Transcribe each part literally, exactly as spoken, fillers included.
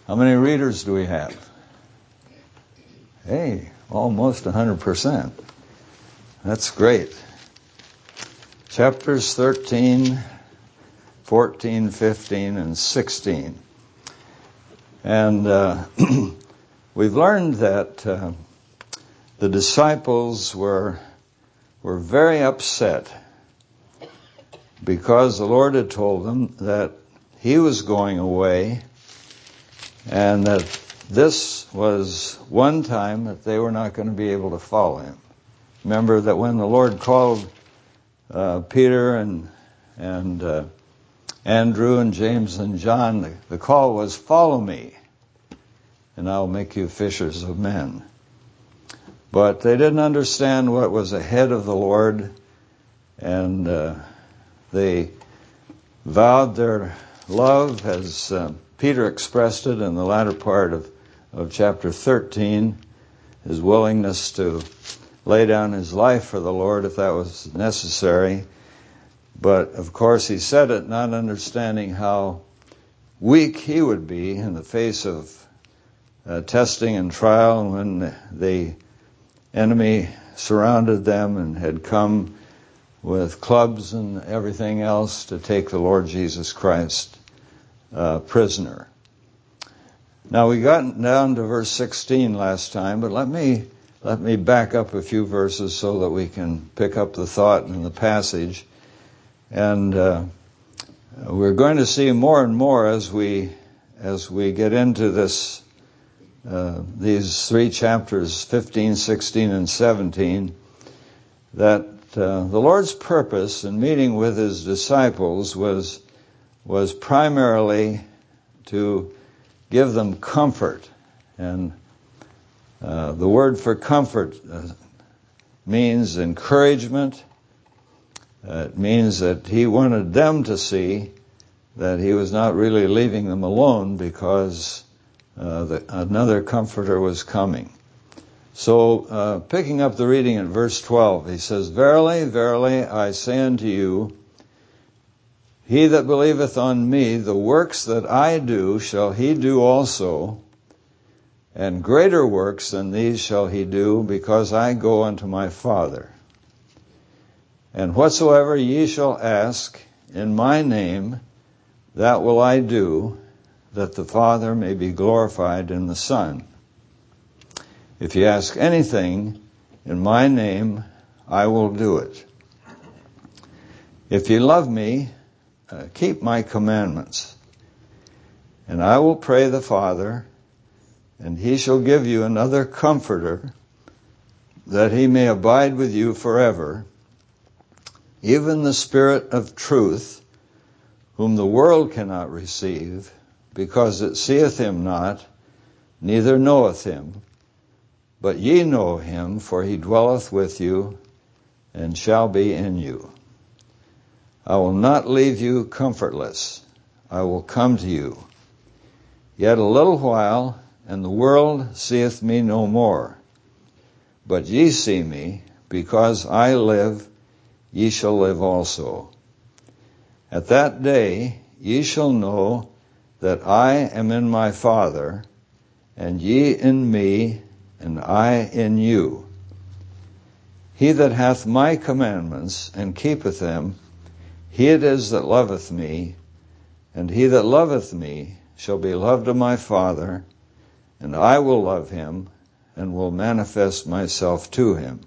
How many readers do we have? Hey, almost one hundred percent. That's great. Chapters thirteen, fourteen, fifteen, and sixteen. And uh, we've learned that uh, the disciples were were very upset because the Lord had told them that He was going away and that this was one time that they were not going to be able to follow Him. Remember that when the Lord called uh, Peter and and uh, Andrew and James and John, the, the call was, "Follow me, and I'll make you fishers of men." But they didn't understand what was ahead of the Lord, and uh, they vowed their love, as uh, Peter expressed it in the latter part of, of chapter thirteen, his willingness to lay down his life for the Lord if that was necessary. But, of course, he said it not understanding how weak he would be in the face of uh, testing and trial when the enemy surrounded them and had come with clubs and everything else to take the Lord Jesus Christ uh, prisoner. Now, we got down to verse sixteen last time, but let me let me back up a few verses so that we can pick up the thought in the passage. And uh, we're going to see more and more as we as we get into this uh, these three chapters, fifteen, sixteen, and seventeen, that uh, the Lord's purpose in meeting with His disciples was was primarily to give them comfort. And uh, the word for comfort uh, means encouragement. Uh, it means that He wanted them to see that He was not really leaving them alone because uh, the, another comforter was coming. So, uh, picking up the reading at verse twelve, He says, "Verily, verily, I say unto you, he that believeth on me, the works that I do shall he do also, and greater works than these shall he do, because I go unto my Father. And whatsoever ye shall ask in my name, that will I do, that the Father may be glorified in the Son. If ye ask anything in my name, I will do it. If ye love me, uh, keep my commandments. And I will pray the Father, and He shall give you another Comforter, that He may abide with you forever, even the Spirit of truth, whom the world cannot receive, because it seeth Him not, neither knoweth Him. But ye know Him, for He dwelleth with you, and shall be in you. I will not leave you comfortless. I will come to you. Yet a little while, and the world seeth me no more. But ye see me, because I live, ye shall live also. At that day ye shall know that I am in my Father, and ye in me, and I in you. He that hath my commandments, and keepeth them, he it is that loveth me, and he that loveth me shall be loved of my Father, and I will love him, and will manifest myself to him.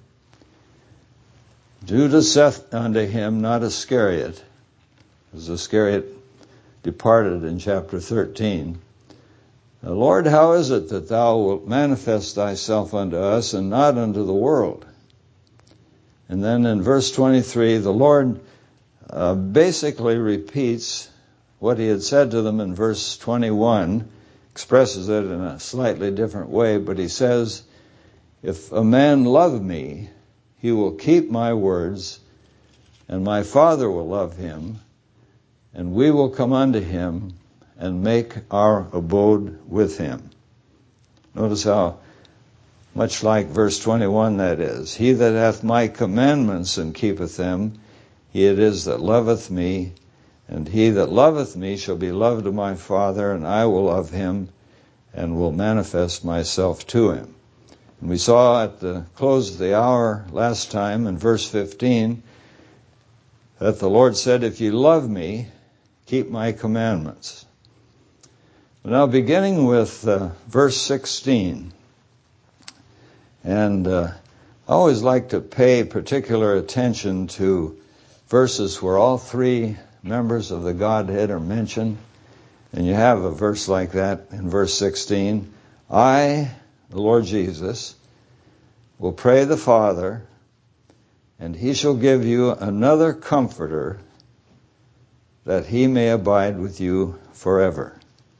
Judas saith unto him, not Iscariot, as Iscariot departed in chapter thirteen, Lord, how is it that thou wilt manifest thyself unto us, and not unto the world? And then in verse twenty-three, the Lord uh, basically repeats what He had said to them in verse twenty-one, expresses it in a slightly different way, but He says, if a man love me, he will keep my words, and my Father will love him, and we will come unto him and make our abode with him. Notice how much like verse twenty-one that is. He that hath my commandments and keepeth them, he it is that loveth me, and he that loveth me shall be loved of my Father, and I will love him, and will manifest myself to him. And we saw at the close of the hour last time in verse fifteen that the Lord said, if you love me, keep my commandments. Now beginning with uh, verse sixteen, and uh, I always like to pay particular attention to verses where all three members of the Godhead are mentioned. And you have a verse like that in verse sixteen. I, the Lord Jesus, will pray the Father, and he shall give you another comforter, that he may abide with you forever.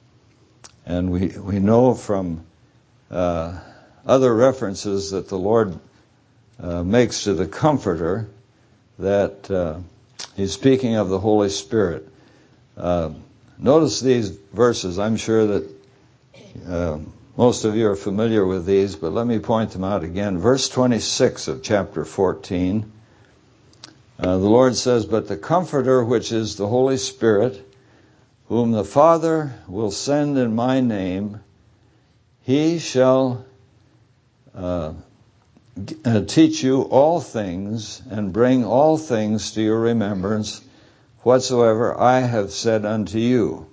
And we, we know from uh, other references that the Lord uh, makes to the comforter that uh, he's speaking of the Holy Spirit. Uh, notice these verses. I'm sure that uh, most of you are familiar with these, but let me point them out again. Verse twenty-six of chapter fourteen, uh, the Lord says, but the Comforter, which is the Holy Spirit, whom the Father will send in my name, he shall uh, uh, teach you all things, and bring all things to your remembrance, whatsoever I have said unto you.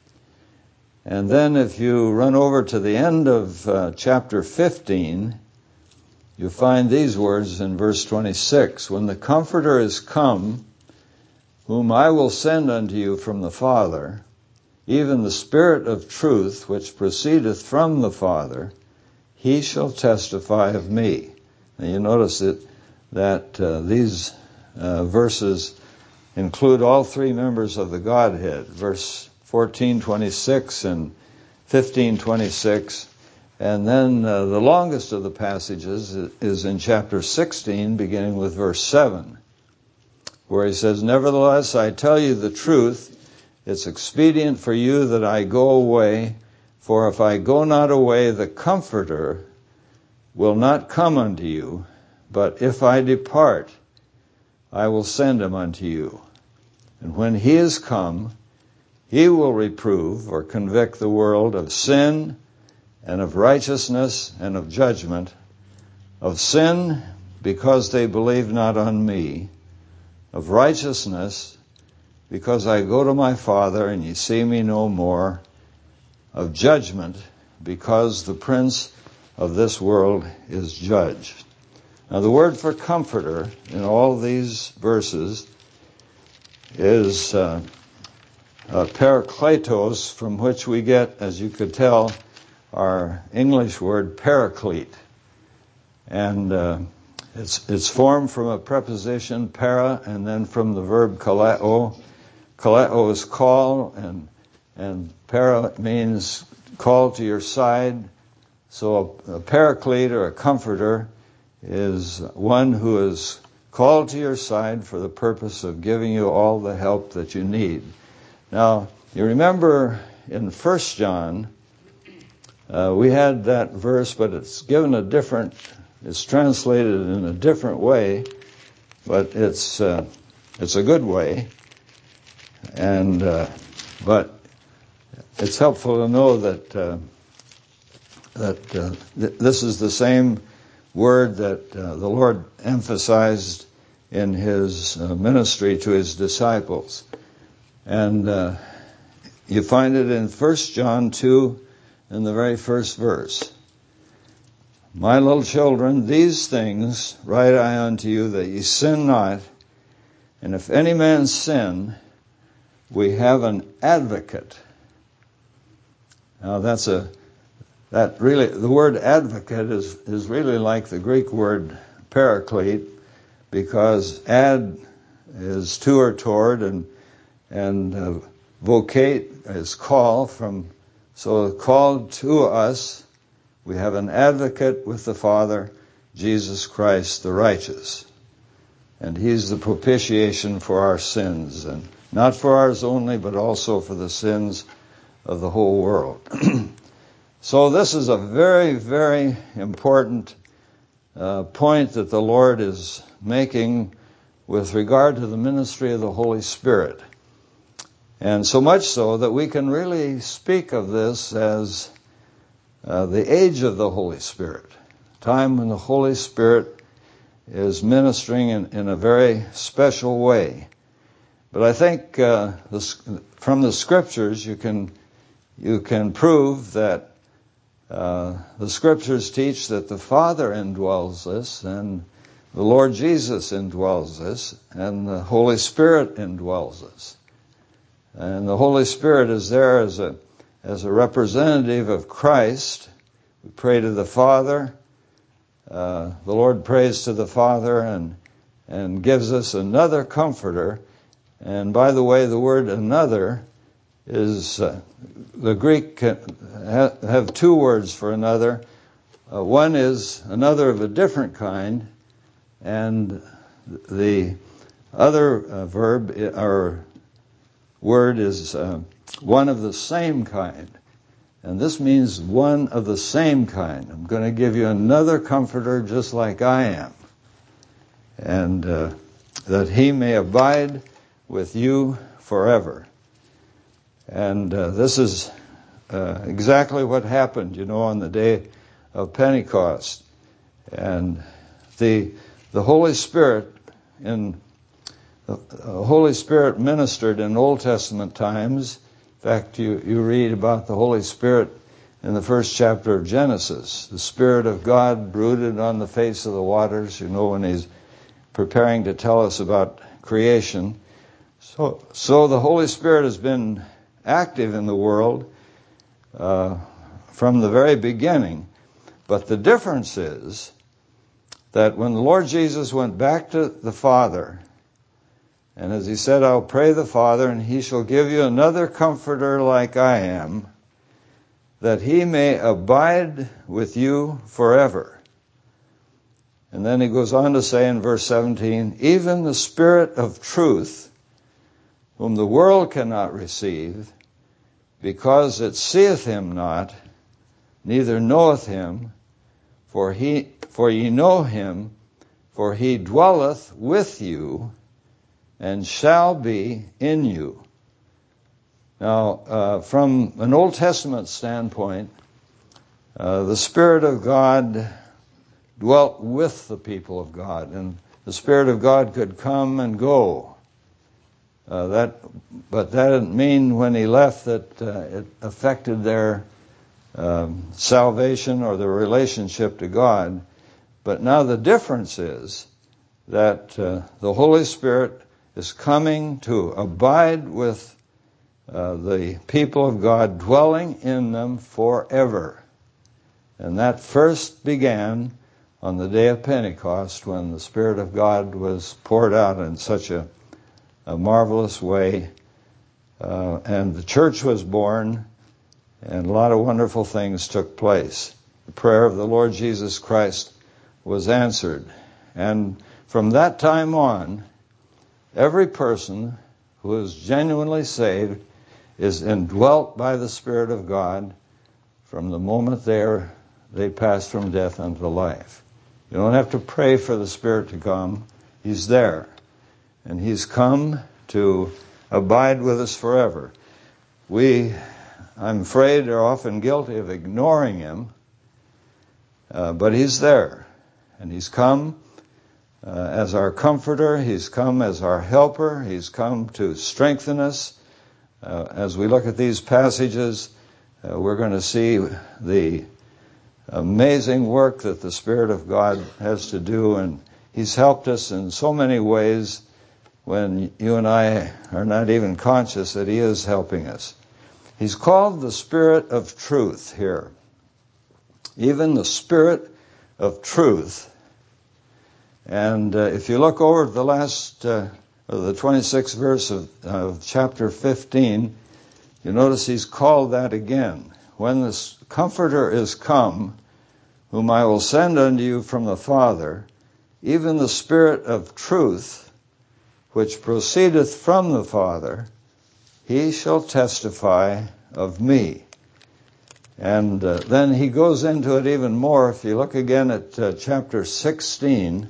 And then if you run over to the end of uh, chapter fifteen, you find these words in verse twenty-six. When the Comforter is come, whom I will send unto you from the Father, even the Spirit of truth, which proceedeth from the Father, he shall testify of me. Now you notice that, that uh, these uh, verses include all three members of the Godhead. Verse fourteen twenty-six and fifteen twenty-six. And then uh, the longest of the passages is in chapter sixteen, beginning with verse seven, where he says, nevertheless, I tell you the truth, it's expedient for you that I go away, for if I go not away, the Comforter will not come unto you, but if I depart, I will send him unto you. And when he is come, he will reprove or convict the world of sin and of righteousness and of judgment, of sin because they believe not on me, of righteousness because I go to my Father and ye see me no more, of judgment because the prince of this world is judged. Now the word for comforter in all these verses is uh, uh, parakletos, from which we get, as you could tell, our English word paraclete. And uh, it's it's formed from a preposition, para, and then from the verb kaleo. Kaleo is call, and and para means call to your side. So a, a paraclete, or a comforter, is one who is called to your side for the purpose of giving you all the help that you need. Now, you remember in First John, uh, we had that verse, but it's given a different, it's translated in a different way, but it's uh, it's a good way. And uh, but it's helpful to know that uh, that uh, th- this is the same word that uh, the Lord emphasized in his uh, ministry to his disciples. And uh, you find it in First John two in the very first verse. My little children, these things write I unto you, that ye sin not. And if any man sin, we have an advocate. Now that's a That really, the word advocate is, is really like the Greek word paraclete, because ad is to or toward, and and uh, vocate is call from. So called to us, we have an advocate with the Father, Jesus Christ the righteous, and he's the propitiation for our sins, and not for ours only, but also for the sins of the whole world. So this is a very, very important uh, point that the Lord is making with regard to the ministry of the Holy Spirit. And so much so that we can really speak of this as uh, the age of the Holy Spirit, time when the Holy Spirit is ministering in, in a very special way. But I think uh, the, from the Scriptures you can you can prove that uh, the Scriptures teach that the Father indwells us, and the Lord Jesus indwells us, and the Holy Spirit indwells us. And the Holy Spirit is there as a as a representative of Christ. We pray to the Father. Uh, the Lord prays to the Father and and gives us another comforter. And by the way, the word another is, uh, the Greek ha- have two words for another. Uh, one is another of a different kind, and the other uh, verb or word is uh, one of the same kind. And this means one of the same kind. I'm going to give you another comforter just like I am. And uh, that he may abide with you forever. And uh, this is uh, exactly what happened, you know, on the day of Pentecost. And the the Holy Spirit in the Holy Spirit ministered in Old Testament times. In fact, you, you read about the Holy Spirit in the first chapter of Genesis. The Spirit of God brooded on the face of the waters, you know, when he's preparing to tell us about creation. So, so the Holy Spirit has been active in the world uh, from the very beginning. But the difference is that when the Lord Jesus went back to the Father, and as he said, I'll pray the Father, and he shall give you another comforter like I am, that he may abide with you forever. And then he goes on to say in verse seventeen, even the Spirit of truth, whom the world cannot receive, because it seeth him not, neither knoweth him, for he for ye know him, for he dwelleth with you, and shall be in you. Now, uh, from an Old Testament standpoint, uh, the Spirit of God dwelt with the people of God, and the Spirit of God could come and go. Uh, that, but that didn't mean when he left that uh, it affected their um, salvation or their relationship to God. But now the difference is that uh, the Holy Spirit is coming to abide with uh, the people of God, dwelling in them forever. And that first began on the day of Pentecost, when the Spirit of God was poured out in such a, a marvelous way. Uh, and the church was born, and a lot of wonderful things took place. The prayer of the Lord Jesus Christ was answered. And from that time on, every person who is genuinely saved is indwelt by the Spirit of God from the moment they are, they pass from death unto life. You don't have to pray for the Spirit to come. He's there. And he's come to abide with us forever. We, I'm afraid, are often guilty of ignoring him, uh, but he's there. And he's come uh, as our comforter. He's come as our helper. He's come to strengthen us. Uh, as we look at these passages, uh, we're going to see the amazing work that the Spirit of God has to do, and he's helped us in so many ways when you and I are not even conscious that he is helping us. He's called the Spirit of truth here. Even the Spirit of truth. And uh, if you look over the last, uh, the twenty-sixth verse of, of chapter fifteen, you notice he's called that again. When the Comforter is come, whom I will send unto you from the Father, even the Spirit of truth, which proceedeth from the Father, he shall testify of me. And uh, then he goes into it even more. If you look again at uh, chapter sixteen,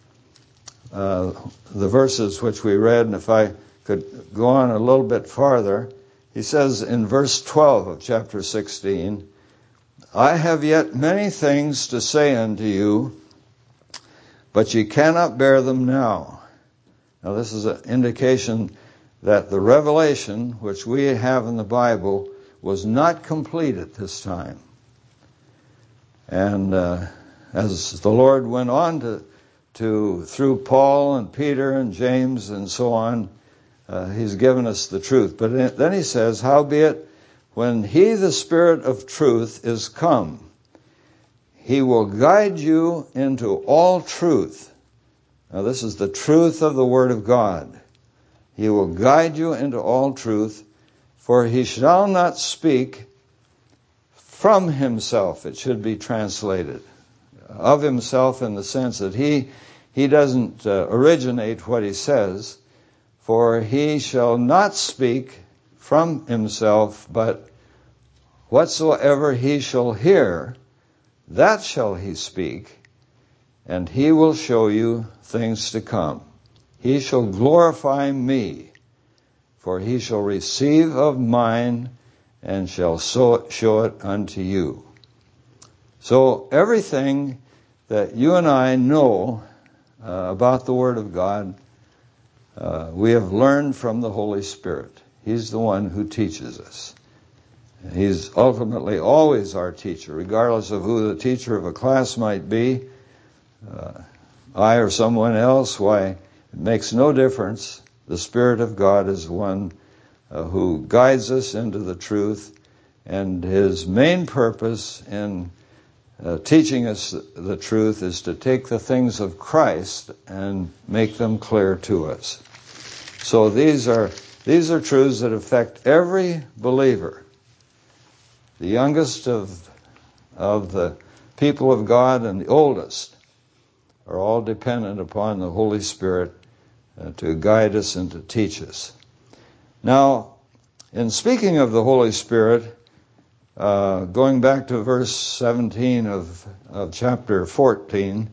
uh, the verses which we read, and if I could go on a little bit farther, he says in verse twelve of chapter sixteen, I have yet many things to say unto you, but ye cannot bear them now. Now this is an indication that the revelation which we have in the Bible was not complete at this time. And uh, as the Lord went on to, to, through Paul and Peter and James and so on, uh, He's given us the truth. But then He says, howbeit, when He, the Spirit of truth, is come, He will guide you into all truth. Now this is the truth of the Word of God. He will guide you into all truth, for He shall not speak from Himself, it should be translated. Of Himself in the sense that He, he doesn't uh, originate what He says, for He shall not speak from Himself, but whatsoever He shall hear, that shall He speak, and He will show you things to come. He shall glorify Me, for He shall receive of mine, and shall show it unto you. So everything that you and I know uh, about the Word of God, uh, we have learned from the Holy Spirit. He's the one who teaches us. He's ultimately always our teacher, regardless of who the teacher of a class might be, uh, I or someone else. Why, it makes no difference. The Spirit of God is one uh, who guides us into the truth, and His main purpose in uh, teaching us the truth is to take the things of Christ and make them clear to us. So these are these are truths that affect every believer. The youngest of of the people of God and the oldest are all dependent upon the Holy Spirit uh, to guide us and to teach us. Now, in speaking of the Holy Spirit, uh, going back to verse seventeen of, of chapter fourteen,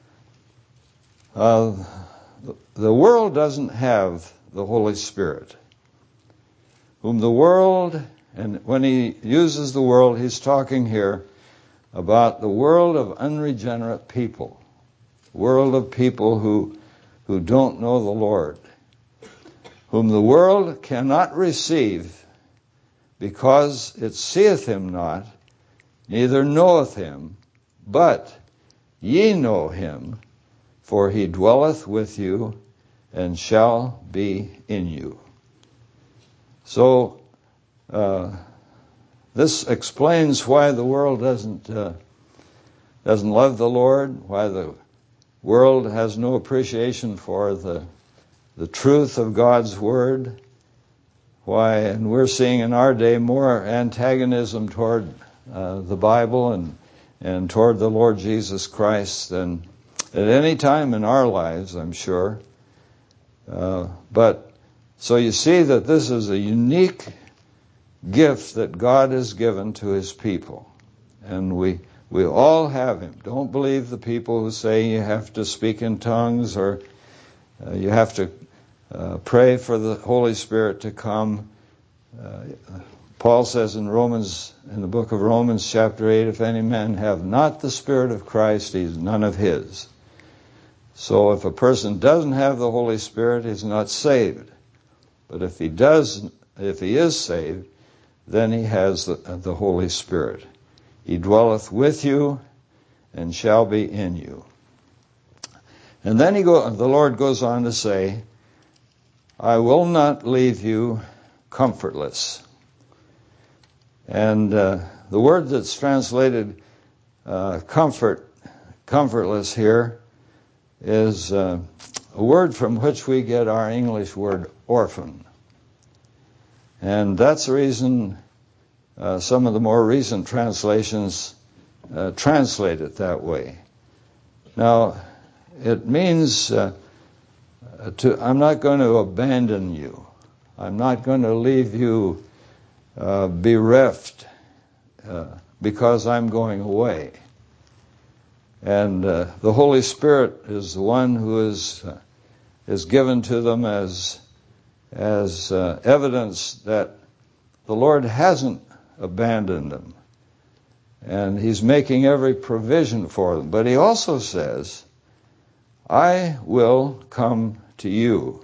uh, the world doesn't have the Holy Spirit, whom the world, and when he uses the world, he's talking here about the world of unregenerate people, world of people who, who don't know the Lord, whom the world cannot receive, because it seeth Him not, neither knoweth Him. But ye know Him, for He dwelleth with you, and shall be in you. So, uh, this explains why the world doesn't uh, doesn't love the Lord, why the world has no appreciation for the the truth of God's Word, why, and we're seeing in our day more antagonism toward uh, the Bible and and toward the Lord Jesus Christ than at any time in our lives, I'm sure. Uh, but so you see that this is a unique gift that God has given to His people, and we we all have Him. Don't believe the people who say you have to speak in tongues or uh, you have to uh, pray for the Holy Spirit to come. Uh, Paul says in Romans, in the book of Romans, chapter eight, if any man have not the Spirit of Christ, he's none of His. So if a person doesn't have the Holy Spirit, he's not saved. But if he does, if he is saved, then he has the, the Holy Spirit. He dwelleth with you and shall be in you. And then he go, the Lord goes on to say, I will not leave you comfortless. And uh, the word that's translated uh, comfort, comfortless here, is uh, a word from which we get our English word orphan. And that's the reason uh, some of the more recent translations uh, translate it that way. Now, it means uh, to, I'm not going to abandon you. I'm not going to leave you uh, bereft uh, because I'm going away. And uh, the Holy Spirit is the one who is uh, is given to them as as uh, evidence that the Lord hasn't abandoned them. And he's making every provision for them. But he also says, I will come to you.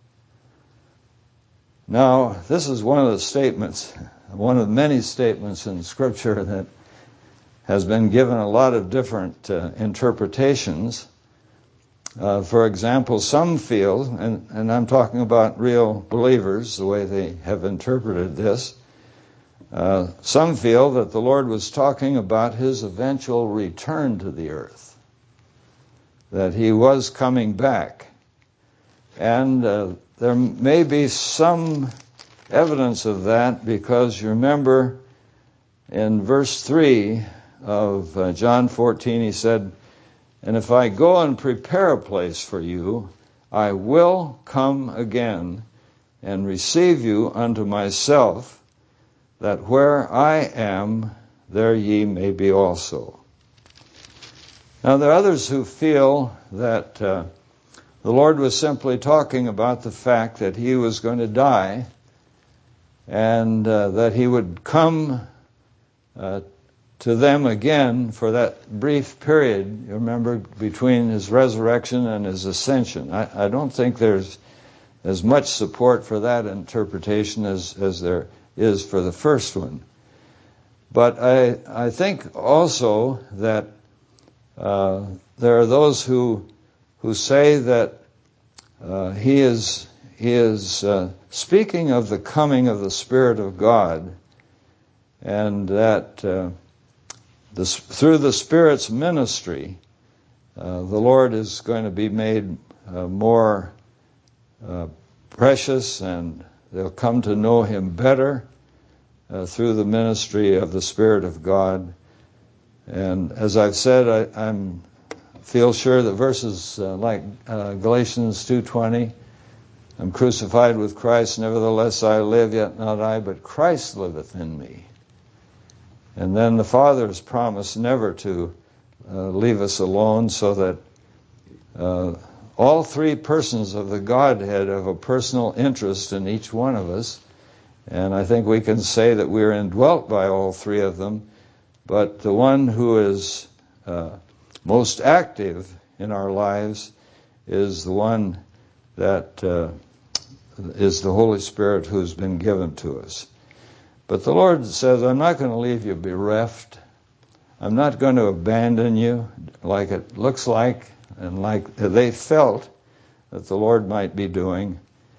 Now, this is one of the statements, one of many statements in Scripture that has been given a lot of different uh, interpretations. Uh, for example, some feel, and, and I'm talking about real believers, the way they have interpreted this, uh, some feel that the Lord was talking about his eventual return to the earth, that he was coming back. And uh, there may be some evidence of that, because you remember in verse three of uh, John fourteen, he said, and if I go and prepare a place for you, I will come again and receive you unto myself, that where I am, there ye may be also. Now there are others who feel that uh, the Lord was simply talking about the fact that he was going to die, and uh, that he would come uh, to them again for that brief period, you remember, between his resurrection and his ascension. I, I don't think there's as much support for that interpretation as, as there is for the first one. But I, I think also that uh, there are those who who say that uh, he is he is uh, speaking of the coming of the Spirit of God, and that uh, the, through the Spirit's ministry, uh, the Lord is going to be made uh, more uh, precious, and they'll come to know him better uh, through the ministry of the Spirit of God. And as I've said, I I'm, feel sure that verses uh, like uh, Galatians two twenty, I'm crucified with Christ, nevertheless I live, yet not I, but Christ liveth in me. And then the Father has promised never to uh, leave us alone, so that uh, all three persons of the Godhead have a personal interest in each one of us. And I think we can say that we are indwelt by all three of them. But the one who is uh, most active in our lives is the one that uh, is the Holy Spirit who's been given to us. But the Lord says, I'm not going to leave you bereft. I'm not going to abandon you like it looks like and like they felt that the Lord might be doing.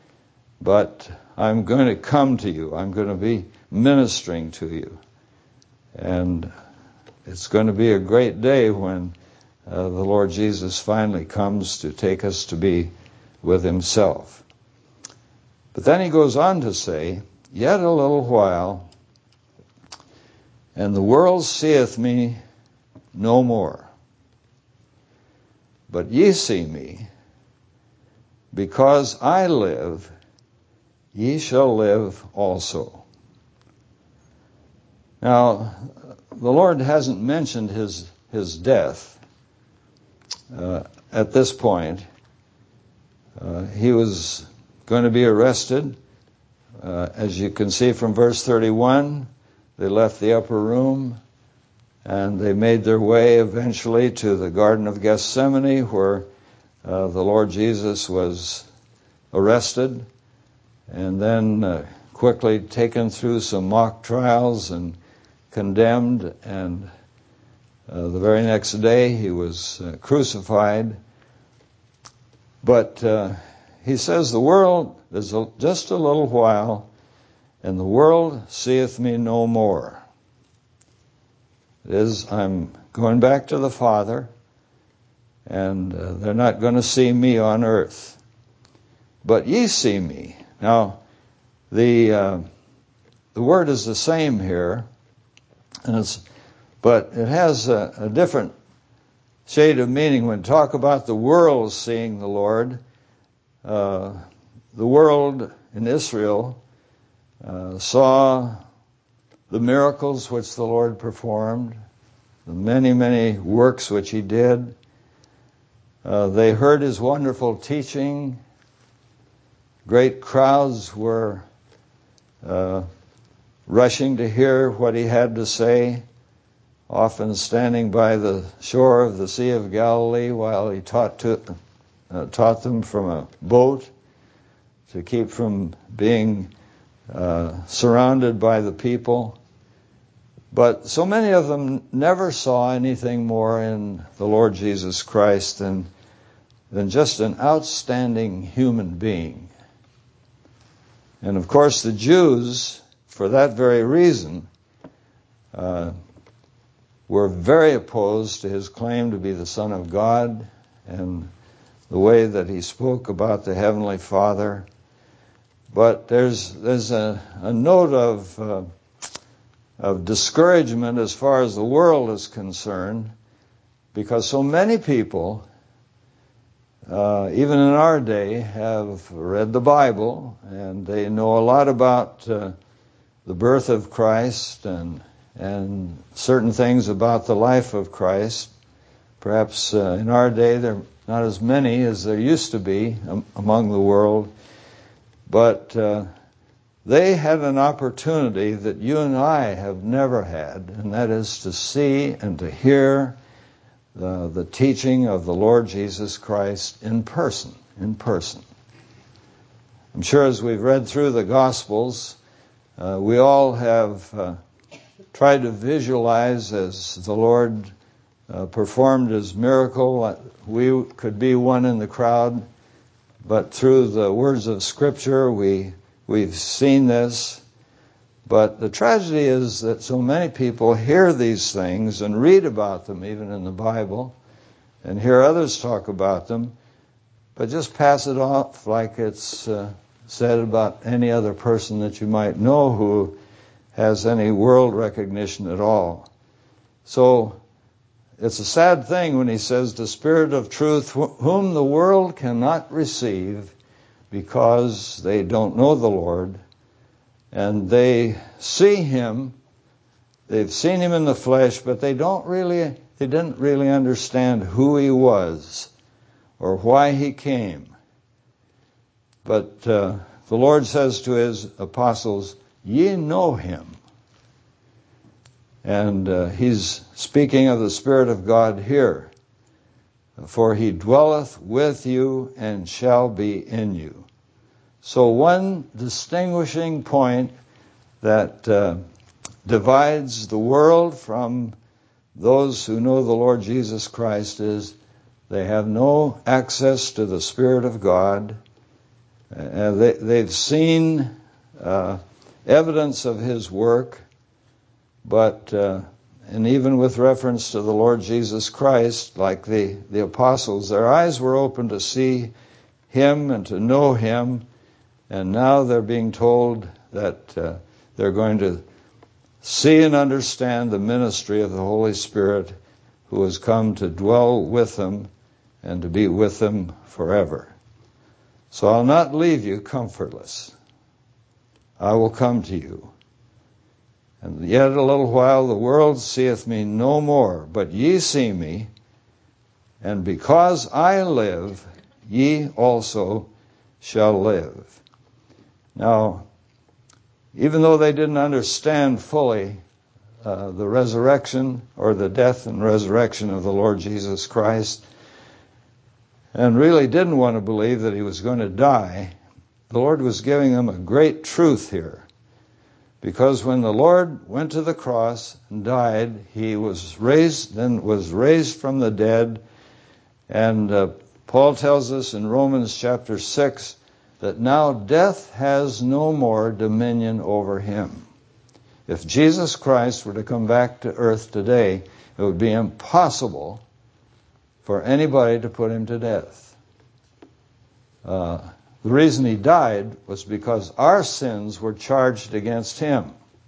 But I'm going to come to you. I'm going to be ministering to you. And it's going to be a great day when uh, the Lord Jesus finally comes to take us to be with himself. But then he goes on to say, yet a little while, and the world seeth me no more. But ye see me, because I live, ye shall live also. Now, the Lord hasn't mentioned his his death uh, at this point. Uh, he was going to be arrested. Uh, as you can see from verse thirty-one, they left the upper room and they made their way eventually to the Garden of Gethsemane, where uh, the Lord Jesus was arrested and then uh, quickly taken through some mock trials and condemned, and uh, the very next day he was uh, crucified. But uh, he says, the world is a, just a little while, and the world seeth me no more. It is, I'm going back to the Father, and uh, they're not going to see me on earth. But ye see me. Now, the uh, the word is the same here, and it's, but it has a, a different shade of meaning. When we talk about the world seeing the Lord, uh, the world in Israel uh, saw the miracles which the Lord performed, the many, many works which he did. Uh, they heard his wonderful teaching. Great crowds were uh, rushing to hear what he had to say. often standing by the shore of the Sea of Galilee while he taught to, uh, taught them from a boat to keep from being uh, surrounded by the people. But so many of them never saw anything more in the Lord Jesus Christ than, than just an outstanding human being. And of course the Jews, for that very reason, uh, were very opposed to his claim to be the Son of God and the way that he spoke about the Heavenly Father. But there's there's a, a note of uh, of discouragement as far as the world is concerned, because so many people, uh, even in our day, have read the Bible and they know a lot about uh, the birth of Christ and and certain things about the life of Christ. Perhaps uh, in our day there are not as many as there used to be um, among the world, but uh, they had an opportunity that you and I have never had, and that is to see and to hear the, the teaching of the Lord Jesus Christ in person, in person. I'm sure as we've read through the Gospels, uh, we all have uh, tried to visualize as the Lord uh, performed his miracle. We could be one in the crowd, but through the words of Scripture, we We've seen this, but the tragedy is that so many people hear these things and read about them even in the Bible and hear others talk about them, but just pass it off like it's uh, said about any other person that you might know who has any world recognition at all. So it's a sad thing when he says, the Spirit of truth, whom the world cannot receive, because they don't know the Lord, and they see him, they've seen him in the flesh, but they don't really, they didn't really understand who he was or why he came. But uh, the Lord says to his apostles, ye know him. And uh, he's speaking of the Spirit of God here. For he dwelleth with you and shall be in you. So one distinguishing point that uh, divides the world from those who know the Lord Jesus Christ is they have no access to the Spirit of God. Uh, they, they've seen uh, evidence of his work, but uh, and even with reference to the Lord Jesus Christ, like the, the apostles, their eyes were open to see him and to know him. And now they're being told that uh, they're going to see and understand the ministry of the Holy Spirit who has come to dwell with them and to be with them forever. So I'll not leave you comfortless. I will come to you. And yet a little while the world seeth me no more, but ye see me, and because I live, ye also shall live. Now, even though they didn't understand fully uh, the resurrection or the death and resurrection of the Lord Jesus Christ, and really didn't want to believe that he was going to die, the Lord was giving them a great truth here. Because when the Lord went to the cross and died, he was raised, then was raised from the dead. And uh, Paul tells us in Romans chapter six that now death has no more dominion over him. If Jesus Christ were to come back to earth today, it would be impossible for anybody to put him to death. Uh, the reason he died was because our sins were charged against him.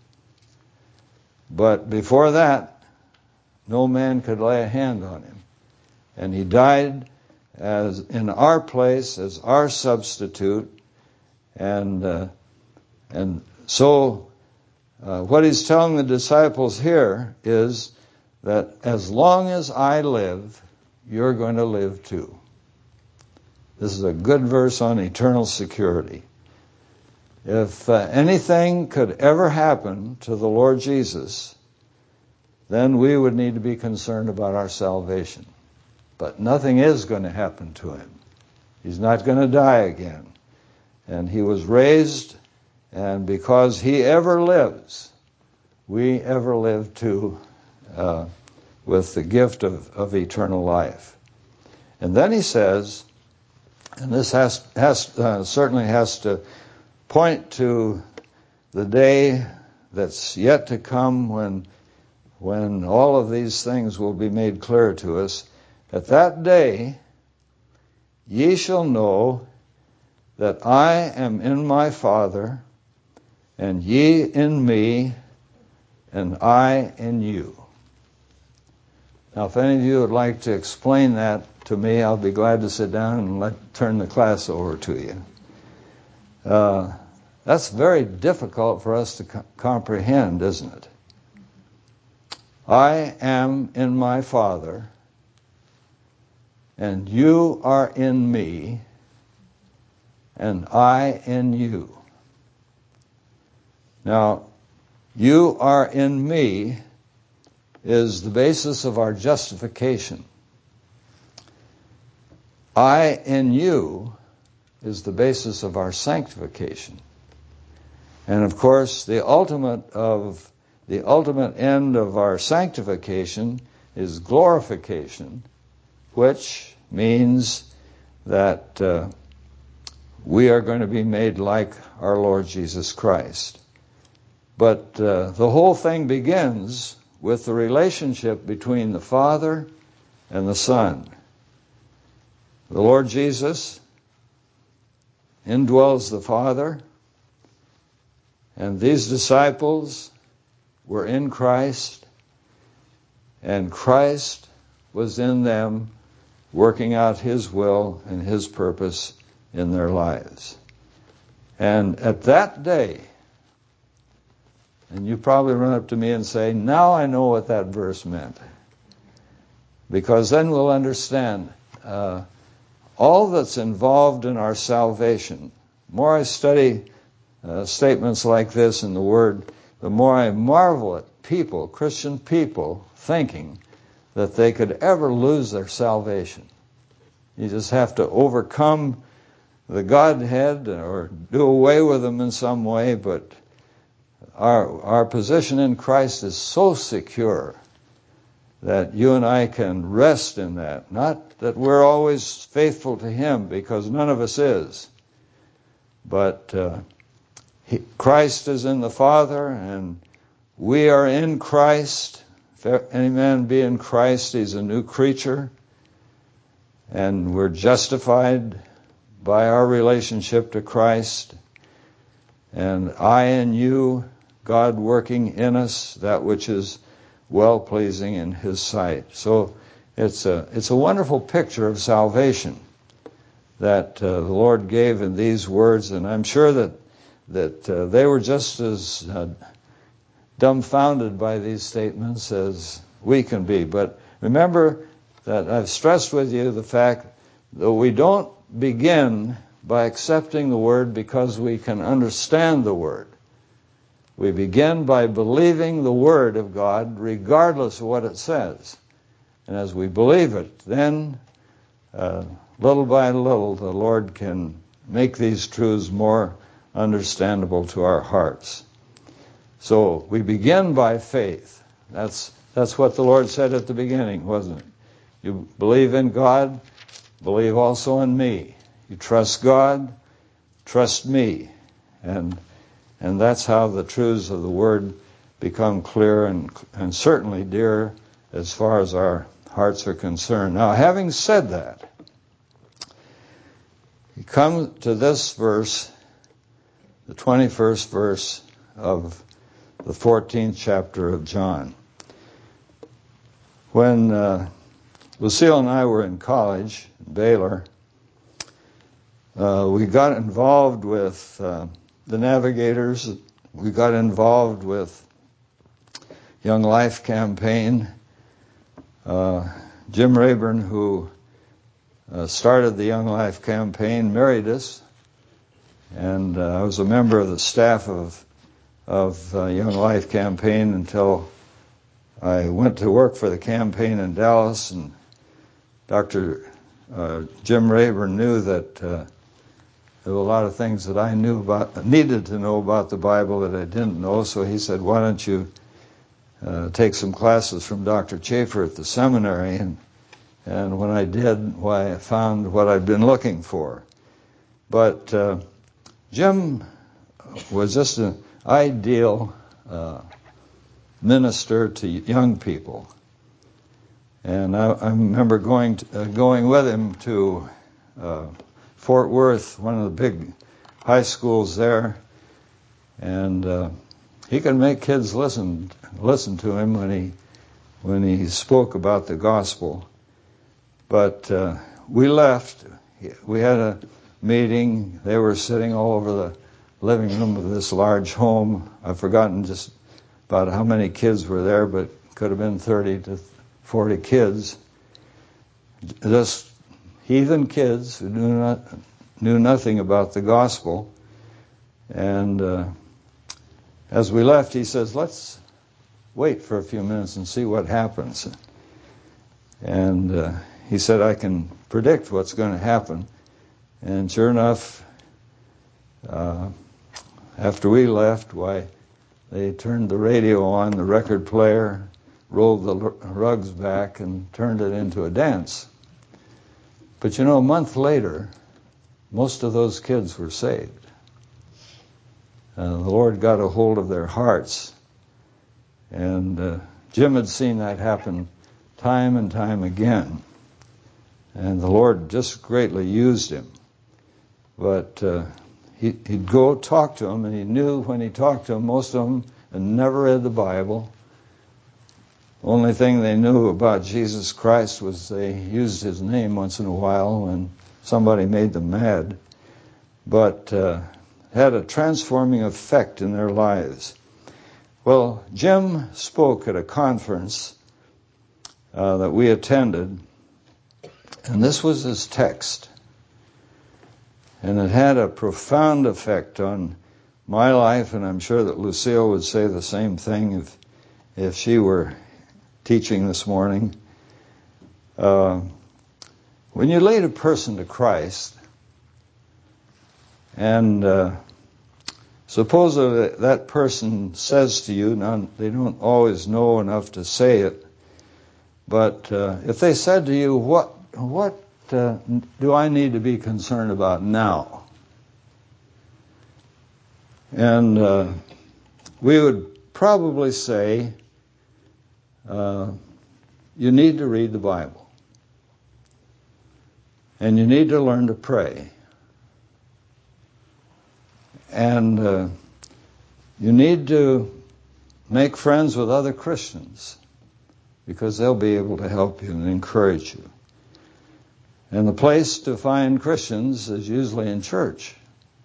But before that, no man could lay a hand on him. And he died as in our place, as our substitute. And uh, and so uh, what he's telling the disciples here is that as long as I live, you're going to live too. This is a good verse on eternal security. If uh, anything could ever happen to the Lord Jesus, then we would need to be concerned about our salvation. But nothing is going to happen to him. He's not going to die again. And he was raised, and because he ever lives, we ever live too, uh, with the gift of, of eternal life. And then he says, and this has, has uh, certainly has to point to the day that's yet to come when, when all of these things will be made clear to us. At that day, ye shall know that I am in my Father, and ye in me, and I in you. Now, if any of you would like to explain that to me, I'll be glad to sit down and let turn the class over to you. Uh, that's very difficult for us to co- comprehend, isn't it? I am in my Father, and you are in me, and I in you. Now, you are in me is the basis of our justification. I in you is the basis of our sanctification. And of course, the ultimate of the ultimate end of our sanctification is glorification, which means that uh, we are going to be made like our Lord Jesus Christ. But uh, the whole thing begins with the relationship between the Father and the Son. The Lord Jesus indwells the Father, and these disciples were in Christ, and Christ was in them, working out His will and His purpose in their lives. And at that day, and you probably run up to me and say, now I know what that verse meant. Because then we'll understand uh, all that's involved in our salvation. The more I study uh, statements like this in the Word, the more I marvel at people, Christian people, thinking that they could ever lose their salvation. You just have to overcome the Godhead or do away with them in some way, but our our position in Christ is so secure that you and I can rest in that. Not that we're always faithful to Him, because none of us is, but uh, he, Christ is in the Father, and we are in Christ. If any man be in Christ, he's a new creature, and we're justified by our relationship to Christ. And I and you, God working in us that which is well-pleasing in His sight. So it's a it's a wonderful picture of salvation that uh, the Lord gave in these words, and I'm sure that that uh, they were just as uh, dumbfounded by these statements as we can be. But remember that I've stressed with you the fact that we don't begin by accepting the Word because we can understand the Word. We begin by believing the Word of God regardless of what it says. And as we believe it, then uh, little by little the Lord can make these truths more understandable to our hearts. So we begin by faith. That's that's what the Lord said at the beginning, wasn't it? You believe in God, believe also in me. You trust God, trust me. And and that's how the truths of the Word become clear and, and certainly dear as far as our hearts are concerned. Now, having said that, you come to this verse, the twenty-first verse of the fourteenth chapter of John. When uh, Lucille and I were in college, in Baylor, uh, we got involved with uh, the Navigators. We got involved with Young Life Campaign. Uh, Jim Rayburn, who uh, started the Young Life Campaign, married us, and uh, I was a member of the staff of of uh, Young Life Campaign until I went to work for the campaign in Dallas, and Doctor uh, Jim Rayburn knew that uh, there were a lot of things that I knew about, needed to know about the Bible that I didn't know. So he said, "Why don't you uh, take some classes from Doctor Chafer at the seminary?" And and when I did, why I found what I'd been looking for. But uh, Jim was just an ideal uh, minister to young people. And I, I remember going to, uh, going with him to uh, Fort Worth, one of the big high schools there, and uh, he could make kids listen listen to him when he when he spoke about the gospel. But uh, we left. We had a meeting. They were sitting all over the living room of this large home. I've forgotten just about how many kids were there, but it could have been thirty to forty kids. Just heathen kids who knew not knew nothing about the gospel. And uh, as we left, he says, "Let's wait for a few minutes and see what happens." And uh, he said, "I can predict what's going to happen." And sure enough, uh, after we left, why, they turned the radio on, the record player, rolled the rugs back, and turned it into a dance. But you know, a month later, most of those kids were saved. Uh, the Lord got a hold of their hearts. And uh, Jim had seen that happen time and time again. And the Lord just greatly used him. But uh, he, he'd go talk to them, and he knew when he talked to them, most of them had never read the Bible. Only thing they knew about Jesus Christ was they used his name once in a while when somebody made them mad. But uh, had a transforming effect in their lives. Well, Jim spoke at a conference uh, that we attended, and this was his text. And it had a profound effect on my life, and I'm sure that Lucille would say the same thing if if she were teaching this morning. Uh, when you lead a person to Christ, and uh, suppose that that person says to you, now they don't always know enough to say it, but uh, if they said to you, what what uh, do I need to be concerned about now? And uh, we would probably say, uh, you need to read the Bible. And you need to learn to pray. And uh, you need to make friends with other Christians, because they'll be able to help you and encourage you. And the place to find Christians is usually in church.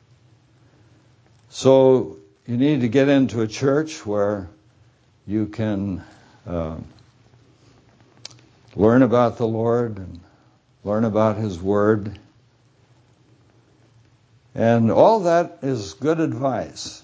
So you need to get into a church where you can uh, learn about the Lord and learn about his word. And all that is good advice.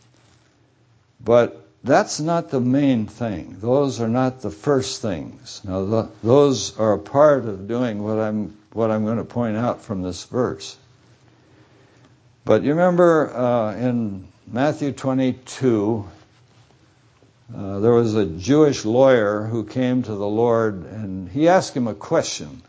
But that's not the main thing. Those are not the first things. Now, the, those are a part of doing what I'm what I'm going to point out from this verse. But you remember uh, in Matthew twenty-two, uh, there was a Jewish lawyer who came to the Lord, and he asked him a question.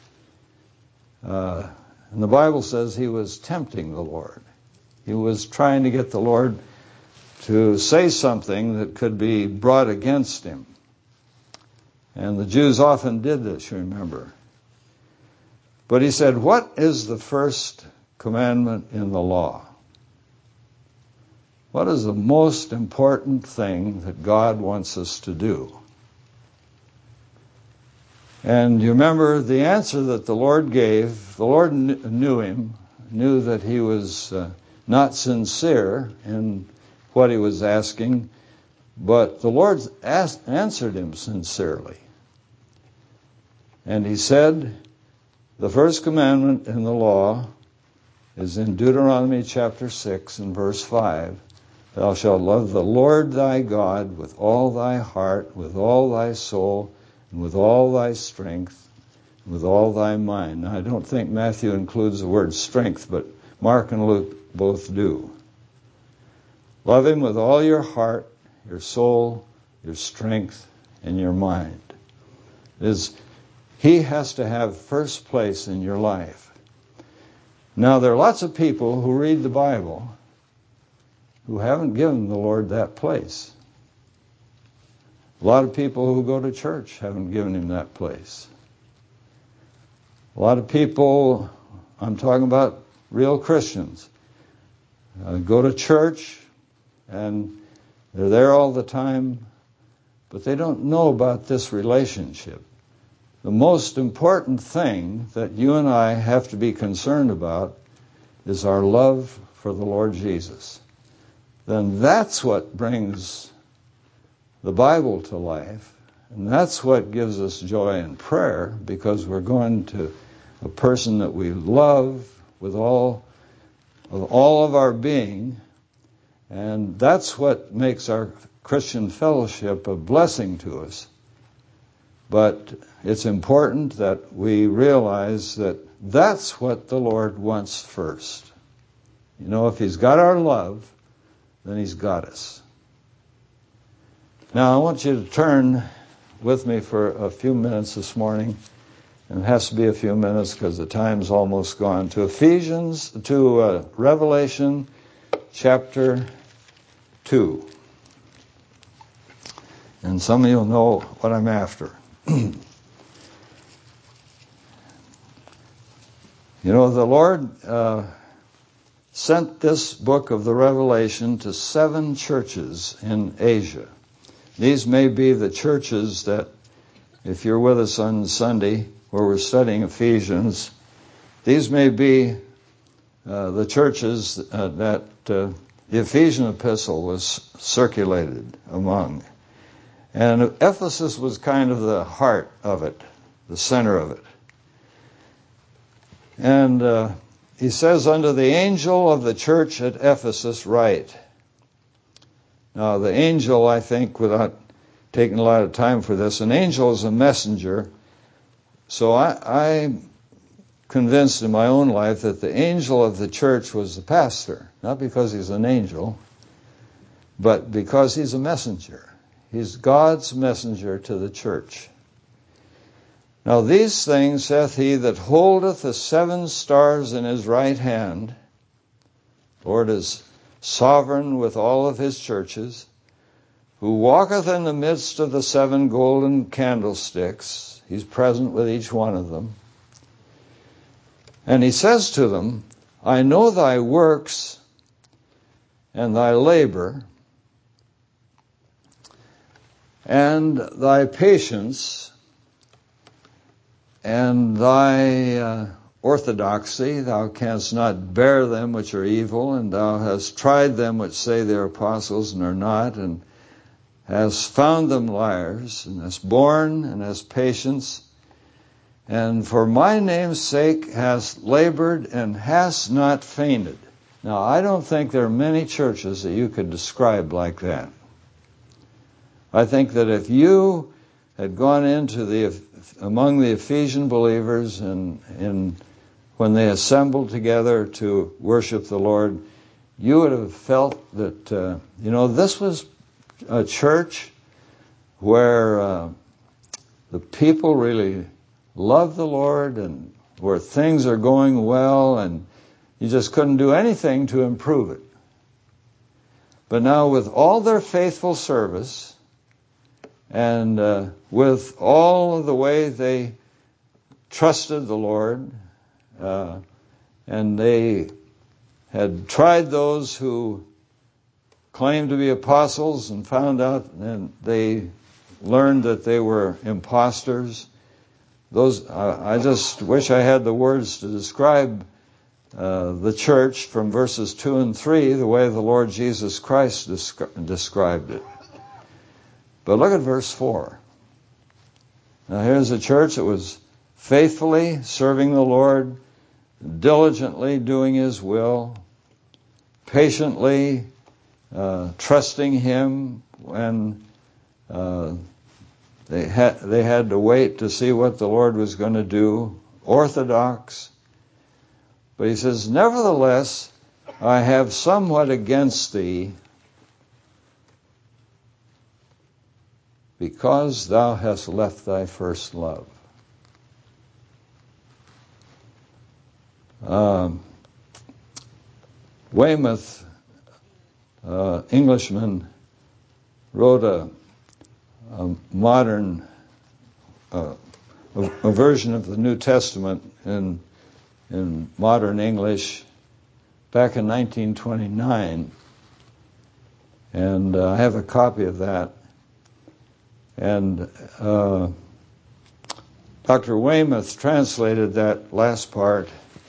Uh, and the Bible says he was tempting the Lord. He was trying to get the Lord to say something that could be brought against him. And the Jews often did this, you remember. But he said, what is the first commandment in the law? What is the most important thing that God wants us to do? And you remember the answer that the Lord gave. The Lord knew him, knew that he was uh, not sincere in what he was asking, but the Lord asked, answered him sincerely. And he said, the first commandment in the law is in Deuteronomy chapter six and verse five. Thou shalt love the Lord thy God with all thy heart, with all thy soul, and with all thy strength, and with all thy mind. Now, I don't think Matthew includes the word strength, but Mark and Luke both do. Love him with all your heart, your soul, your strength, and your mind. It is, he has to have first place in your life. Now, there are lots of people who read the Bible who haven't given the Lord that place. A lot of people who go to church haven't given him that place. A lot of people, I'm talking about real Christians, uh, go to church and they're there all the time, but they don't know about this relationship. The most important thing that you and I have to be concerned about is our love for the Lord Jesus. Then that's what brings the Bible to life, and that's what gives us joy in prayer, because we're going to a person that we love with all of all of our being, and that's what makes our Christian fellowship a blessing to us. But it's important that we realize that that's what the Lord wants first. You know, if he's got our love, then he's got us. Now, I want you to turn with me for a few minutes this morning, and it has to be a few minutes because the time's almost gone, to Ephesians, to uh, Revelation chapter two. And some of you will know what I'm after. You know, the Lord uh, sent this book of the Revelation to seven churches in Asia. These may be the churches that, if you're with us on Sunday where we're studying Ephesians, these may be uh, the churches uh, that uh, the Ephesian epistle was circulated among. And Ephesus was kind of the heart of it, the center of it. And uh, he says, unto the angel of the church at Ephesus write. Now, the angel, I think, without taking a lot of time for this, an angel is a messenger. So I, I'm convinced in my own life that the angel of the church was the pastor, not because he's an angel, but because he's a messenger. He's God's messenger to the church. Now these things saith he that holdeth the seven stars in his right hand. Lord is sovereign with all of his churches, who walketh in the midst of the seven golden candlesticks. He's present with each one of them. And he says to them, I know thy works and thy labor, and thy patience, and thy uh, orthodoxy. Thou canst not bear them which are evil, and thou hast tried them which say they are apostles and are not, and hast found them liars, and hast borne, and hast patience, and for my name's sake hast labored, and hast not fainted. Now, I don't think there are many churches that you could describe like that. I think that if you had gone into the among the Ephesian believers and in when they assembled together to worship the Lord, you would have felt that uh, you know this was a church where uh, the people really love the Lord and where things are going well, and you just couldn't do anything to improve it. But now, with all their faithful service, and uh, with all of the way they trusted the Lord, uh, and they had tried those who claimed to be apostles and found out, and they learned that they were imposters. Those uh, I just wish I had the words to describe uh, the church from verses two and three the way the Lord Jesus Christ descri- described it. But look at verse four. Now here's a church that was faithfully serving the Lord, diligently doing his will, patiently uh, trusting Him when uh, they had they had to wait to see what the Lord was going to do. Orthodox. But he says, nevertheless, I have somewhat against thee, because thou hast left thy first love. Um, Weymouth, uh, Englishman, wrote a, a modern uh, a, a version of the New Testament in in modern English back in nineteen twenty-nine, and uh, I have a copy of that. And uh, Doctor Weymouth translated that last part,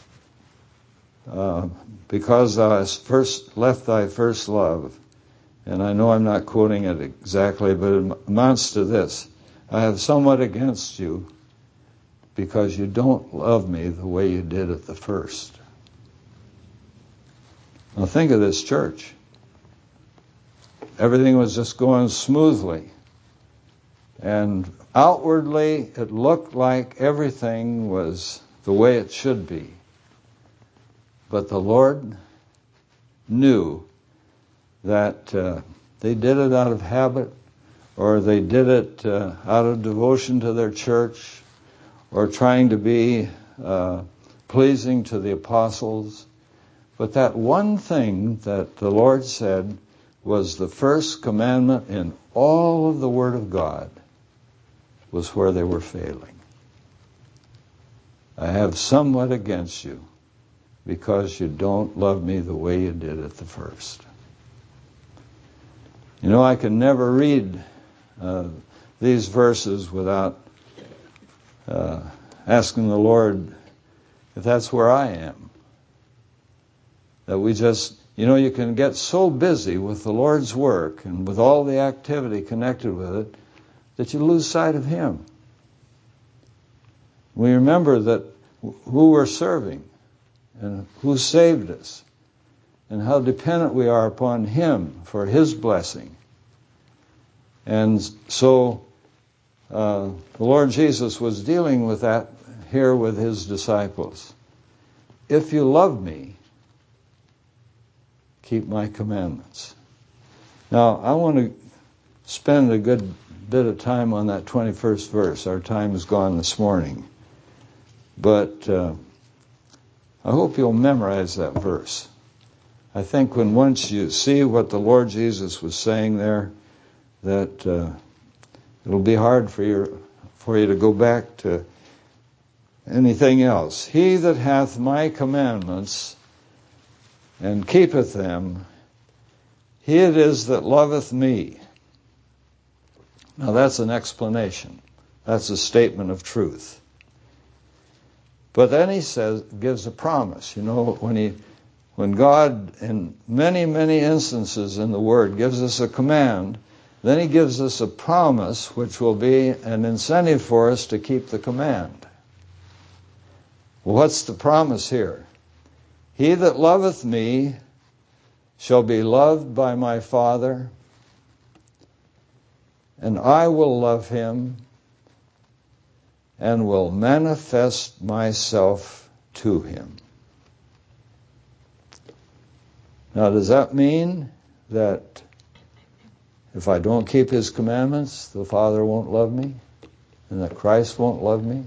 uh, because thou hast first left thy first love. And I know I'm not quoting it exactly, but it amounts to this: I have somewhat against you, because you don't love me the way you did at the first. Now think of this church. Everything was just going smoothly. And outwardly, it looked like everything was the way it should be. But the Lord knew that uh, they did it out of habit, or they did it uh, out of devotion to their church, or trying to be uh, pleasing to the apostles. But that one thing that the Lord said was the first commandment in all of the Word of God was where they were failing. I have somewhat against you, because you don't love me the way you did at the first. You know, I can never read uh, these verses without uh, asking the Lord if that's where I am. That we just, you know, you can get so busy with the Lord's work and with all the activity connected with it that you lose sight of Him. We remember that who we're serving and who saved us and how dependent we are upon Him for His blessing. And so uh, the Lord Jesus was dealing with that here with His disciples. If you love me, keep my commandments. Now, I want to spend a good bit of time on that twenty-first verse. Our time is gone this morning. But uh, I hope you'll memorize that verse. I think when once you see what the Lord Jesus was saying there, that uh, it'll be hard for you, for you to go back to anything else. He that hath my commandments and keepeth them, he it is that loveth me. Now that's an explanation. That's a statement of truth. But then he says, gives a promise. You know, when he, when God, in many, many instances in the Word, gives us a command, then He gives us a promise which will be an incentive for us to keep the command. Well, what's the promise here? He that loveth me shall be loved by my Father, and I will love him and will manifest myself to him. Now, does that mean that if I don't keep His commandments, the Father won't love me and that Christ won't love me?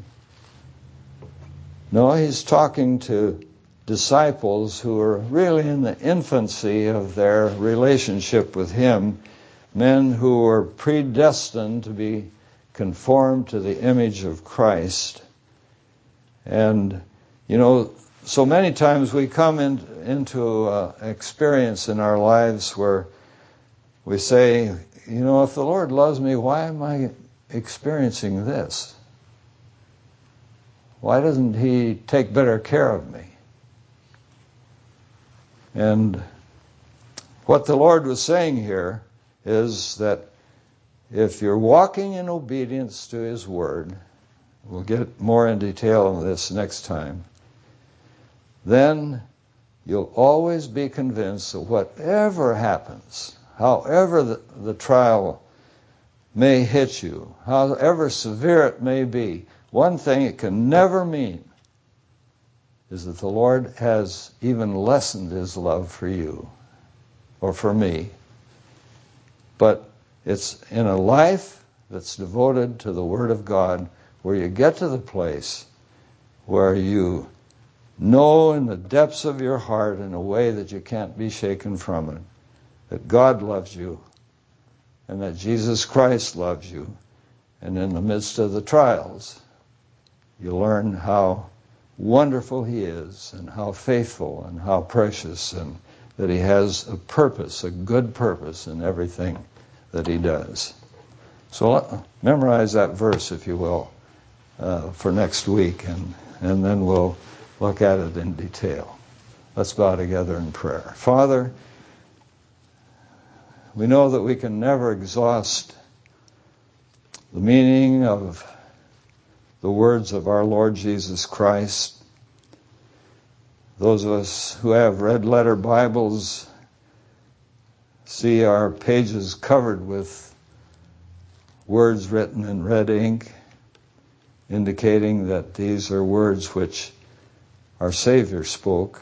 No, He's talking to disciples who are really in the infancy of their relationship with Him, men who are predestined to be conformed to the image of Christ. And, you know, so many times we come in, into uh, experience in our lives where we say, you know, if the Lord loves me, why am I experiencing this? Why doesn't He take better care of me? And what the Lord was saying here is that if you're walking in obedience to His Word, we'll get more in detail on this next time, then you'll always be convinced that whatever happens, however the, the trial may hit you, however severe it may be, one thing it can never mean is that the Lord has even lessened his love for you or for me. But it's in a life that's devoted to the Word of God where you get to the place where you know in the depths of your heart in a way that you can't be shaken from it, that God loves you and that Jesus Christ loves you. And in the midst of the trials, you learn how wonderful he is and how faithful and how precious, and that he has a purpose, a good purpose in everything that he does. So memorize that verse, if you will, uh, for next week, and, and then we'll look at it in detail. Let's bow together in prayer. Father, we know that we can never exhaust the meaning of the words of our Lord Jesus Christ. Those of us who have red letter Bibles see our pages covered with words written in red ink, indicating that these are words which our Savior spoke,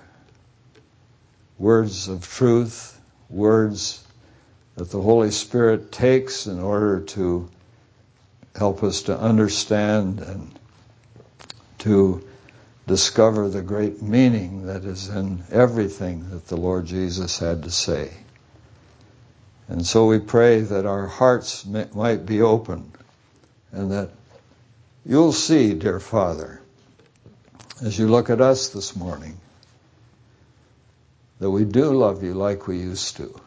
words of truth, words that the Holy Spirit takes in order to help us to understand and to discover the great meaning that is in everything that the Lord Jesus had to say. And so we pray that our hearts may, might be open, and that you'll see, dear Father, as you look at us this morning, that we do love you like we used to.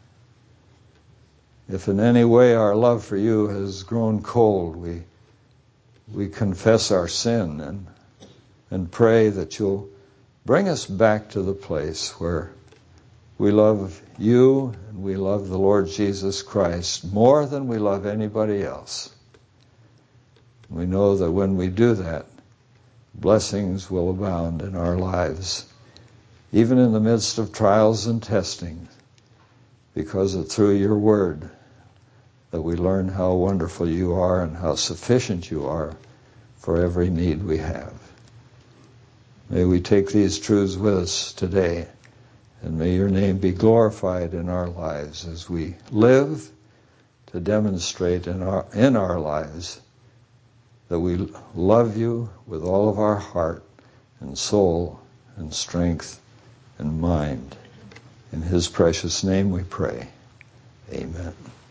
If in any way our love for you has grown cold, we we confess our sin and and pray that you'll bring us back to the place where we love you and we love the Lord Jesus Christ more than we love anybody else. We know that when we do that, blessings will abound in our lives, even in the midst of trials and testing, because it's through your word that we learn how wonderful you are and how sufficient you are for every need we have. May we take these truths with us today, and may your name be glorified in our lives as we live to demonstrate in our, in our lives that we love you with all of our heart and soul and strength and mind. In his precious name we pray. Amen.